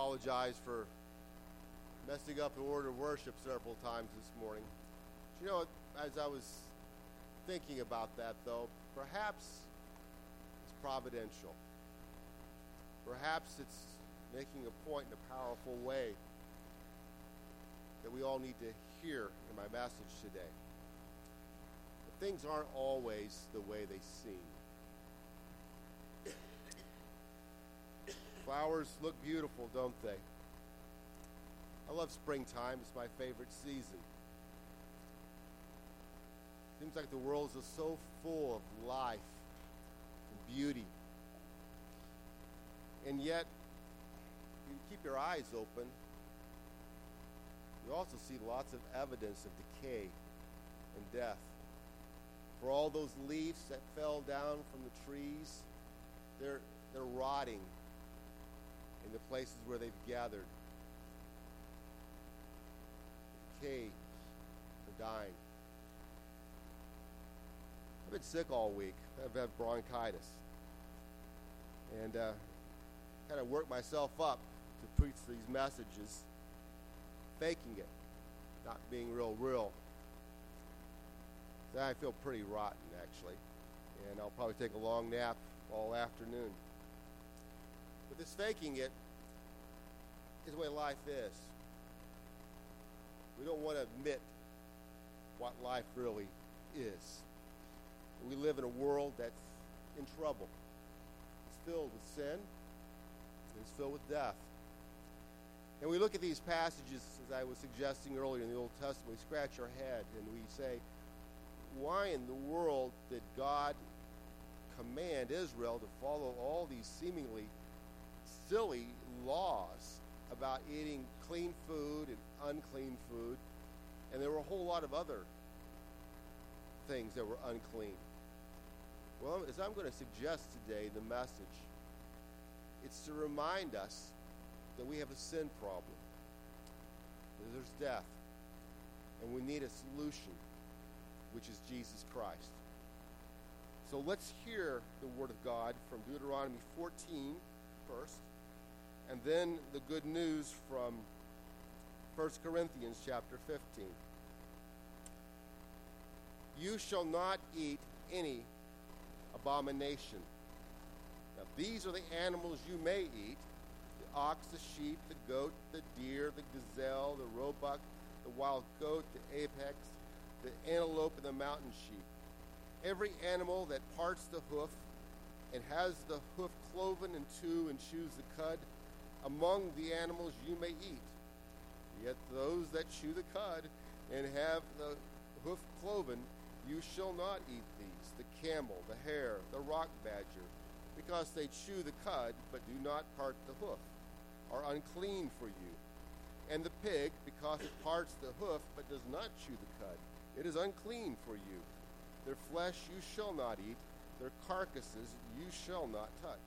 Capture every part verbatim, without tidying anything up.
apologize for messing up the order of worship several times this morning. But you know, as I was thinking about that, though, perhaps it's providential. Perhaps it's making a point in a powerful way that we all need to hear in my message today. But things aren't always the way they seem. Flowers look beautiful, don't they? I love springtime. It's my favorite season. Seems like the world is so full of life and beauty. And yet, you keep your eyes open, you also see lots of evidence of decay and death. For all those leaves that fell down from the trees, they're, they're rotting in the places where they've gathered. Decay, they're dying. I've been sick all week. I've had bronchitis. And uh, kind of worked myself up to preach these messages, faking it, not being real, real. So I feel pretty rotten, actually. And I'll probably take a long nap all afternoon. But this faking it is the way life is. We don't want to admit what life really is. We live in a world that's in trouble. It's filled with sin. It's filled with death. And we look at these passages, as I was suggesting earlier in the Old Testament, we scratch our head and we say, why in the world did God command Israel to follow all these seemingly silly laws about eating clean food and unclean food? And there were a whole lot of other things that were unclean. Well, as I'm going to suggest today, the message, it's to remind us that we have a sin problem. That there's death. And we need a solution, which is Jesus Christ. So let's hear the Word of God from Deuteronomy fourteen first, and then the good news from First Corinthians chapter fifteen. You shall not eat any abomination. Now these are the animals you may eat: the ox, the sheep, the goat, the deer, the gazelle, the roebuck, the wild goat, the apex, the antelope, and the mountain sheep. Every animal that parts the hoof and has the hoof cloven in two and chews the cud, among the animals you may eat. Yet those that chew the cud and have the hoof cloven, you shall not eat these: the camel, the hare, the rock badger, because they chew the cud but do not part the hoof, are unclean for you. And the pig, because it parts the hoof but does not chew the cud, it is unclean for you. Their flesh you shall not eat, their carcasses you shall not touch.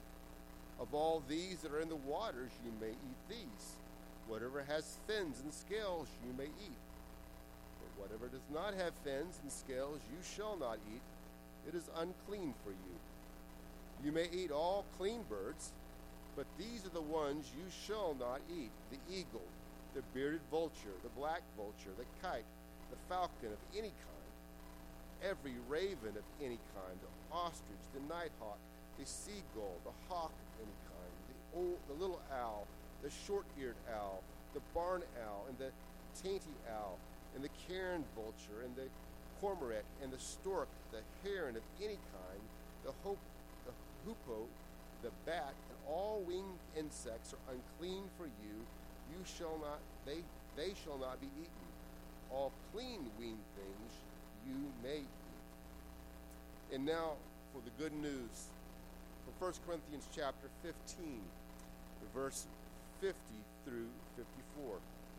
Of all these that are in the waters you may eat these. Whatever has fins and scales you may eat. But whatever does not have fins and scales you shall not eat. It is unclean for you. You may eat all clean birds, but these are the ones you shall not eat: the eagle, the bearded vulture, the black vulture, the kite, the falcon of any kind, every raven of any kind, the ostrich, the nighthawk, the seagull, the hawk of any kind, the, old, the little owl, the short-eared owl, the barn owl, and the tainty owl, and the cairn vulture, and the cormorant, and the stork, the heron of any kind, the, hope, the hoopoe, the bat, and all winged insects are unclean for you. You shall not, they, they shall not be eaten. All clean winged things you may eat. And now for the good news from First Corinthians chapter fifteen, verse fifty through fifty-four.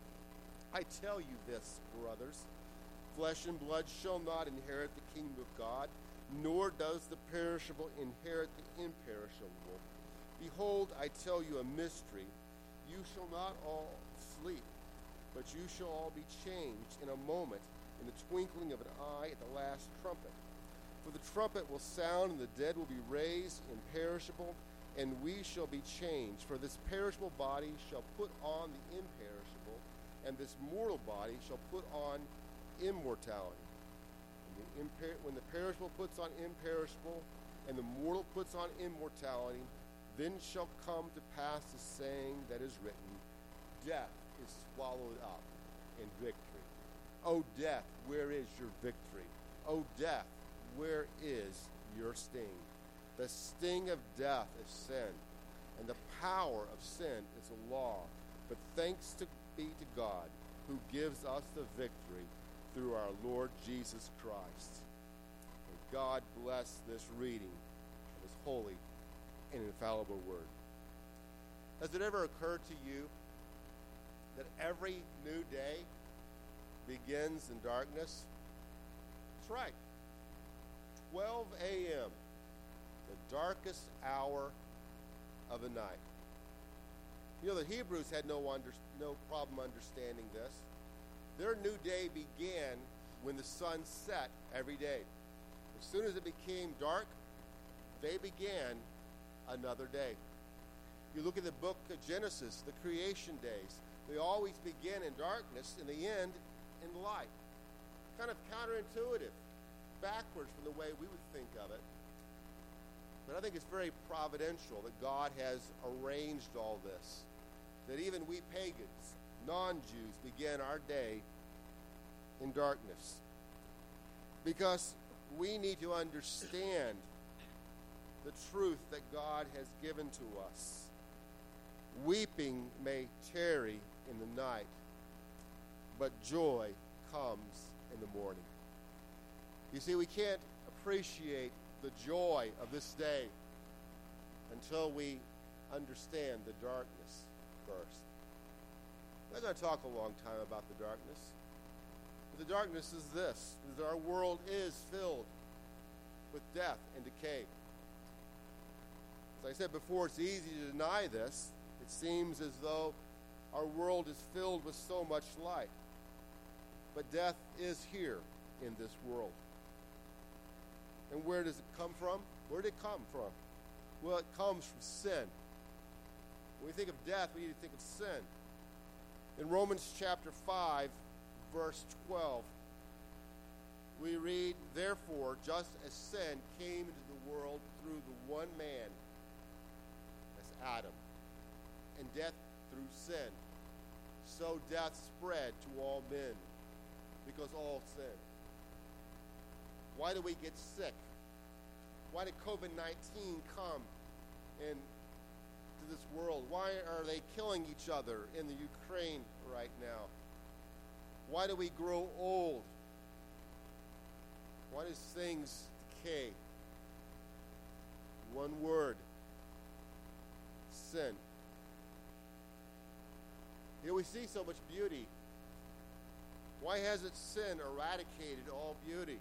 I tell you this, brothers, flesh and blood shall not inherit the kingdom of God, nor does the perishable inherit the imperishable. Behold, I tell you a mystery. You shall not all sleep, but you shall all be changed in a moment, in the twinkling of an eye, at the last trumpet. For the trumpet will sound, and the dead will be raised imperishable, and we shall be changed. For this perishable body shall put on the imperishable, and this mortal body shall put on immortality. When the, imper- when the perishable puts on imperishable, and the mortal puts on immortality, then shall come to pass the saying that is written, death is swallowed up in victory. O death, where is your victory? O death, where is your sting? The sting of death is sin, and the power of sin is the law. But thanks to be to God, who gives us the victory through our Lord Jesus Christ. May God bless this reading of his holy and infallible word. Has it ever occurred to you that every new day begins in darkness? That's right. twelve a.m., the darkest hour of the night. You know, the Hebrews had no, under, no problem understanding this. Their new day began when the sun set every day. As soon as it became dark, they began another day. You look at the book of Genesis, the creation days. They always begin in darkness and they end in light. Kind of counterintuitive, backwards from the way we would think of it. But I think it's very providential that God has arranged all this, that even we pagans, non-Jews, begin our day in darkness. Because we need to understand the truth that God has given to us. Weeping may tarry in the night, but joy comes in the morning. You see, we can't appreciate the joy of this day until we understand the darkness first. We're going to talk a long time about the darkness. But the darkness is this, is that our world is filled with death and decay. As I said before, it's easy to deny this. It seems as though our world is filled with so much light. But death is here in this world. And where does it come from? Where did it come from? Well, it comes from sin. When we think of death, we need to think of sin. In Romans chapter five, verse twelve, we read, therefore, just as sin came into the world through the one man, that's Adam, and death through sin, so death spread to all men, because all sinned. Why do we get sick? Why did covid nineteen come into this world? Why are they killing each other in the Ukraine right now? Why do we grow old? Why do things decay? One word: sin. Here we see so much beauty. Why hasn't sin eradicated all beauty?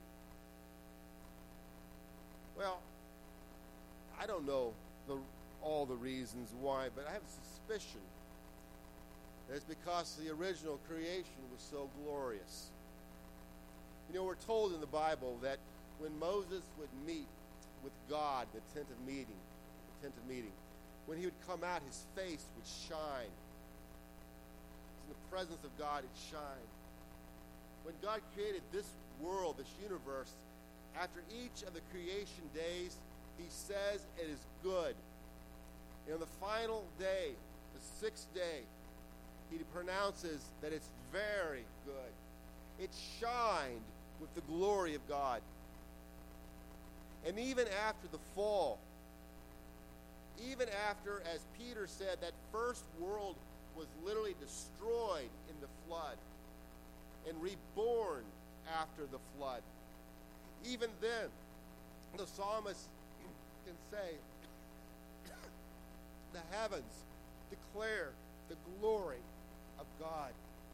Well, I don't know the, all the reasons why, but I have a suspicion that it's because the original creation was so glorious. You know, we're told in the Bible that when Moses would meet with God, the tent of meeting, the tent of meeting, when he would come out, his face would shine. In the presence of God, it shined. When God created this world, this universe, after each of the creation days, he says it is good. And on the final day, the sixth day, he pronounces that it's very good. It shined with the glory of God. And even after the fall, even after, as Peter said, that first world was literally destroyed in the flood and reborn after the flood, even then, the psalmist can say, the heavens declare the glory of God.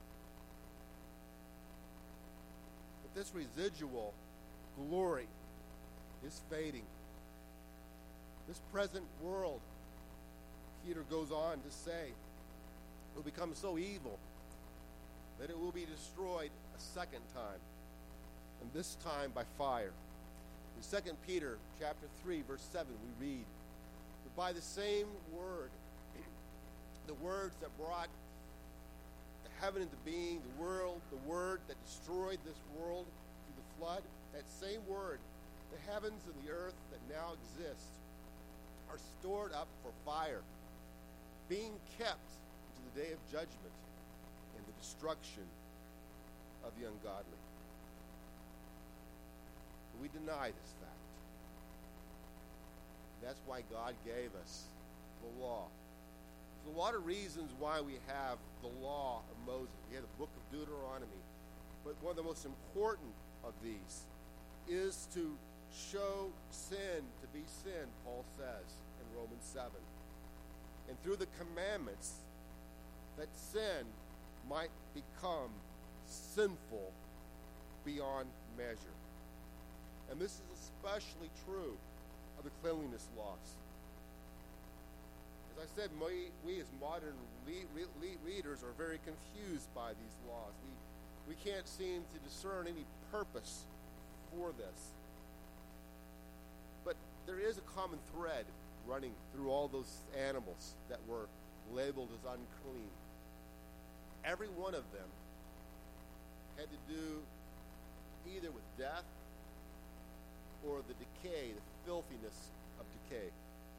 But this residual glory is fading. This present world, Peter goes on to say, will become so evil that it will be destroyed a second time, and this time by fire. In Second Peter chapter three, verse seven, we read, the by the same word, the words that brought the heaven into being, the world, the word that destroyed this world through the flood, that same word, the heavens and the earth that now exist are stored up for fire, being kept into the day of judgment and the destruction of the ungodly. We deny this fact. That's why God gave us the law. There's a lot of reasons why we have the law of Moses. We have the book of Deuteronomy. But one of the most important of these is to show sin to be sin, Paul says in Romans seven. And through the commandments, that sin might become sinful beyond measure. And this is especially true of the cleanliness laws. As I said, we, we as modern le- re- readers are very confused by these laws. We, we can't seem to discern any purpose for this. But there is a common thread running through all those animals that were labeled as unclean. Every one of them had to do either with death or the decay, the filthiness of decay.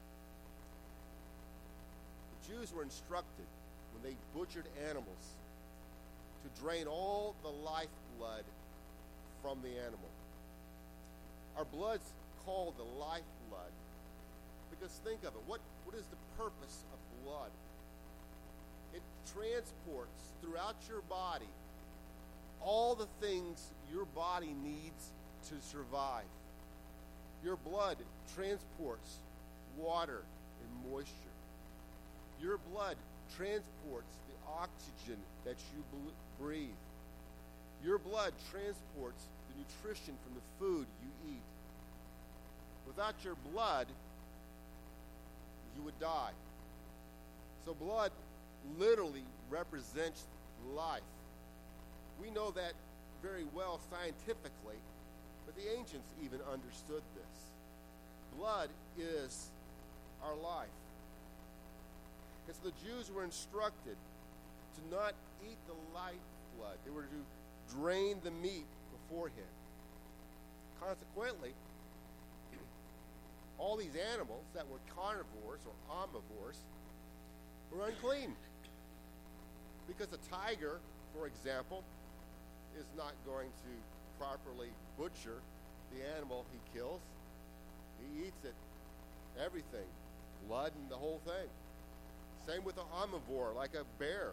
The Jews were instructed when they butchered animals to drain all the lifeblood from the animal. Our blood's called the lifeblood because think of it, what, what is the purpose of blood? It transports throughout your body all the things your body needs to survive. Your blood transports water and moisture. Your blood transports the oxygen that you breathe. Your blood transports the nutrition from the food you eat. Without your blood, you would die. So blood literally represents life. We know that very well scientifically, but the ancients even understood this. Blood is our life. And so the Jews were instructed to not eat the lifeblood. They were to drain the meat beforehand. Consequently, all these animals that were carnivores or omnivores were unclean. Because a tiger, for example, is not going to properly butcher the animal he kills. He eats it, everything, blood and the whole thing. Same with an omnivore, like a bear.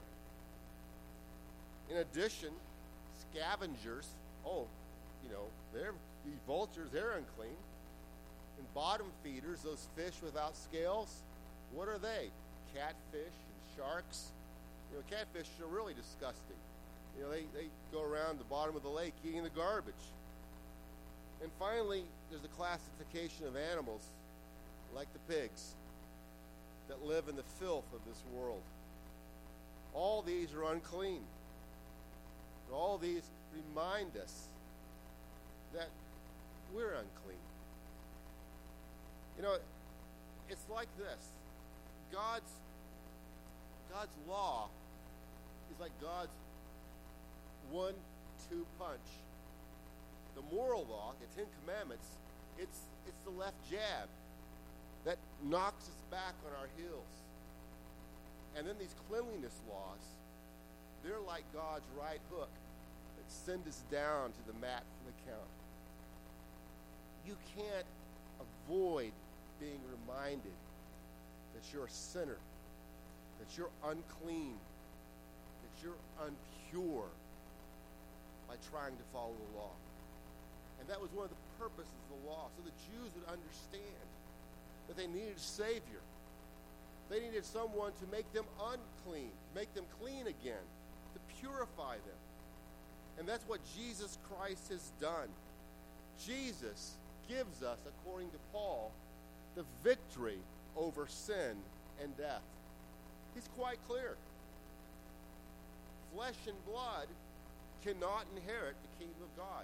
In addition, scavengers, oh, you know, they're, these vultures, they're unclean. And bottom feeders, those fish without scales, what are they? Catfish and sharks. You know, catfish are really disgusting. You know, they, they go around the bottom of the lake eating the garbage. And finally, there's a classification of animals like the pigs that live in the filth of this world. All these are unclean. All these remind us that we're unclean. You know, it's like this. God's God's law is like God's one two punch. The moral law, the Ten Commandments, it's it's the left jab that knocks us back on our heels. And then these cleanliness laws, they're like God's right hook that send us down to the mat for the count. You can't avoid being reminded that you're a sinner, that you're unclean, that you're unpure by trying to follow the law. And that was one of the purposes of the law, so the Jews would understand that they needed a Savior. They needed someone to make them unclean, make them clean again, to purify them. And that's what Jesus Christ has done. Jesus gives us, according to Paul, the victory over sin and death. He's quite clear. Flesh and blood cannot inherit the kingdom of God.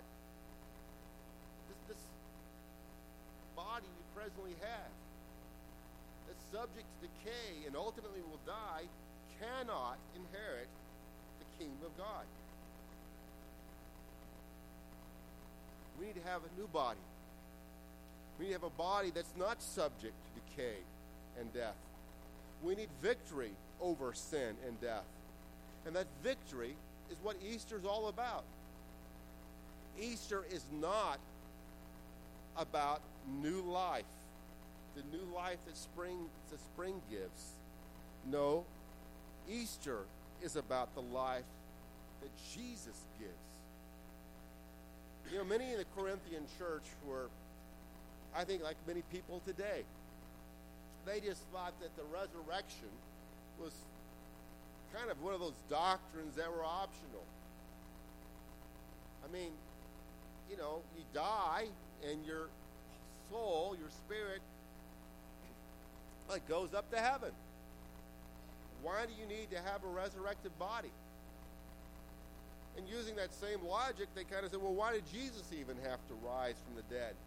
This, this body you presently have, that's subject to decay and ultimately will die cannot inherit the kingdom of God. We need to have a new body. We need to have a body that's not subject to decay and death. We need victory over sin and death. And that victory is what Easter is all about. Easter is not about new life, the new life that spring, the spring gives. No, Easter is about the life that Jesus gives. You know, many in the Corinthian church were, I think, like many people today, they just thought that the resurrection was kind of one of those doctrines that were optional. I mean, you know, you die and your soul, your spirit, like goes up to heaven. Why do you need to have a resurrected body? And using that same logic, they kind of said, well, why did Jesus even have to rise from the dead?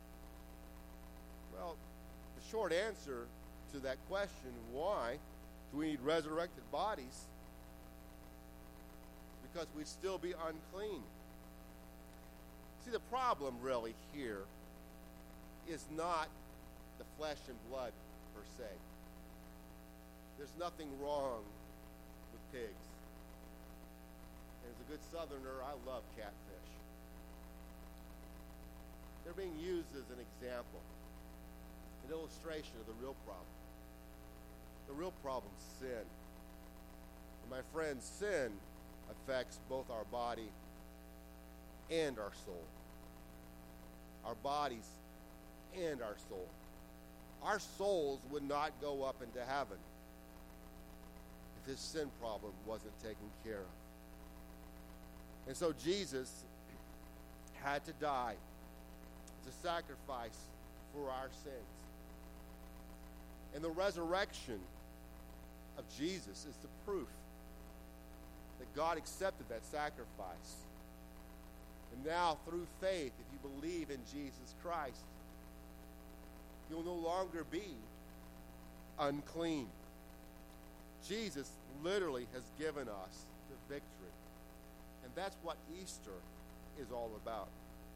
Well, the short answer to that question, why do we need resurrected bodies? Because we'd still be unclean. See, the problem really here is not the flesh and blood per se. There's nothing wrong with pigs. And as a good southerner, I love catfish. They're being used as an example, an illustration of the real problem. The real problem is sin. And my friends, sin affects both our body and our soul. Our bodies and our soul. Our souls would not go up into heaven if this sin problem wasn't taken care of. And so Jesus had to die as a sacrifice for our sins. And the resurrection of Jesus is the proof that God accepted that sacrifice. And now, through faith, if you believe in Jesus Christ, you'll no longer be unclean. Jesus literally has given us the victory. And that's what Easter is all about.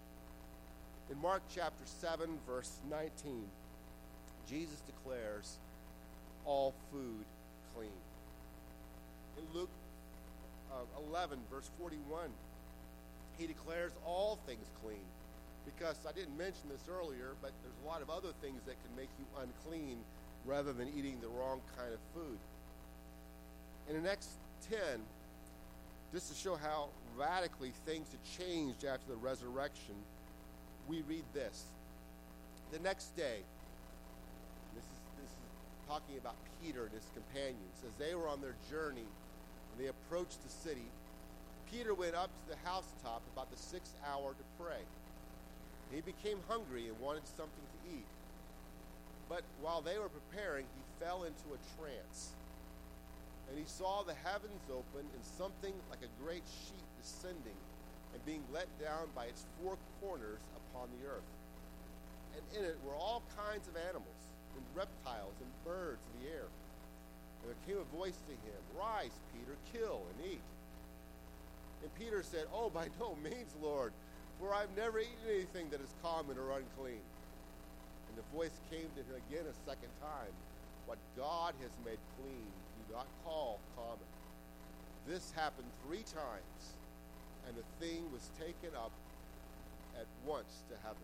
In Mark chapter seven, verse nineteen, Jesus declares all food clean. In Luke uh, eleven, verse forty-one, he declares all things clean. Because I didn't mention this earlier, but there's a lot of other things that can make you unclean rather than eating the wrong kind of food. In the next ten, just to show how radically things had changed after the resurrection, we read this. The next day, this is, this is talking about Peter and his companions, as they were on their journey and they approached the city, Peter went up to the housetop about the sixth hour to pray. He became hungry and wanted something to eat. But while they were preparing, he fell into a trance. And he saw the heavens open and something like a great sheet descending and being let down by its four corners upon the earth. And in it were all kinds of animals, and reptiles and birds of the air. And there came a voice to him, "Rise, Peter, kill and eat." And Peter said, "Oh, by no means, Lord, for I've never eaten anything that is common or unclean." And the voice came to him again a second time, "What God has made clean, do not call common." This happened three times, and the thing was taken up at once to heaven.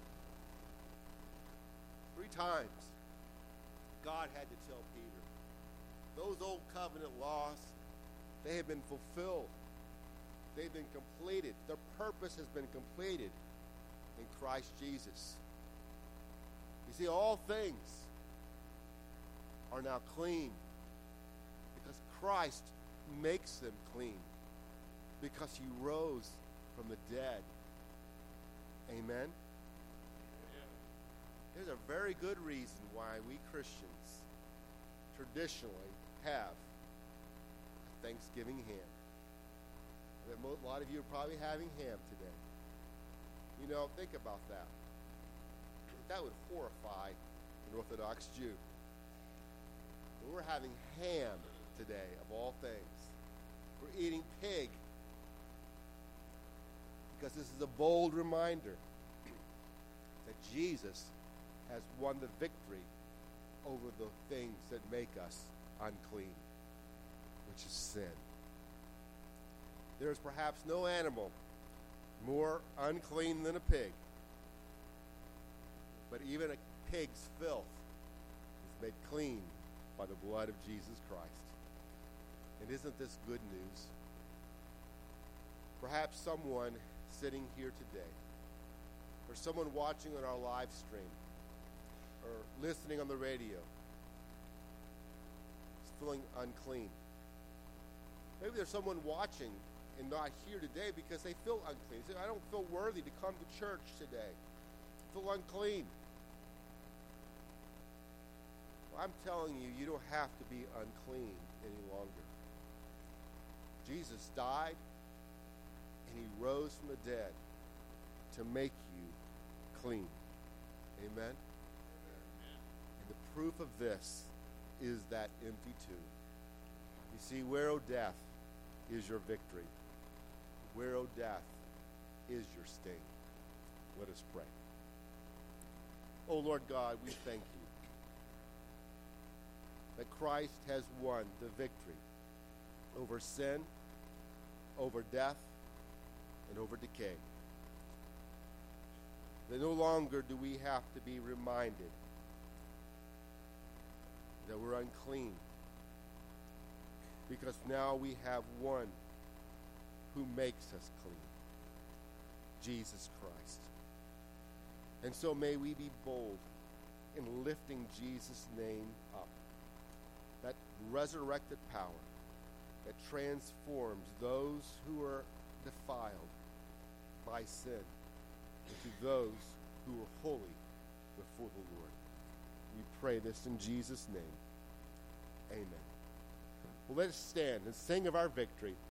Three times, God had to tell Peter, those old covenant laws, they have been fulfilled. They've been completed. Their purpose has been completed in Christ Jesus. You see, all things are now clean because Christ makes them clean because he rose from the dead. Amen? There's a very good reason why we Christians traditionally have a Thanksgiving ham. A lot of you are probably having ham today. You know, think about that. That would horrify an Orthodox Jew. And we're having ham today, of all things. We're eating pig. Because this is a bold reminder that Jesus has won the victory over the things that make us unclean, which is sin. There is perhaps no animal more unclean than a pig. But even a pig's filth is made clean by the blood of Jesus Christ. And isn't this good news? Perhaps someone sitting here today, or someone watching on our live stream, or listening on the radio, is feeling unclean. Maybe there's someone watching and not here today because they feel unclean. They say, I don't feel worthy to come to church today. I feel unclean. Well, I'm telling you, you don't have to be unclean any longer. Jesus died and he rose from the dead to make you clean. Amen? And the proof of this is that empty tomb. You see, where, O death, is your victory? Where, O death, is your sting? Let us pray. Oh, Lord God, we thank you that Christ has won the victory over sin, over death, and over decay. That no longer do we have to be reminded that we're unclean, because now we have one who makes us clean, Jesus Christ. And so may we be bold in lifting Jesus' name up, that resurrected power that transforms those who are defiled by sin into those who are holy before the Lord. We pray this in Jesus' name. Amen. Well, let us stand and sing of our victory.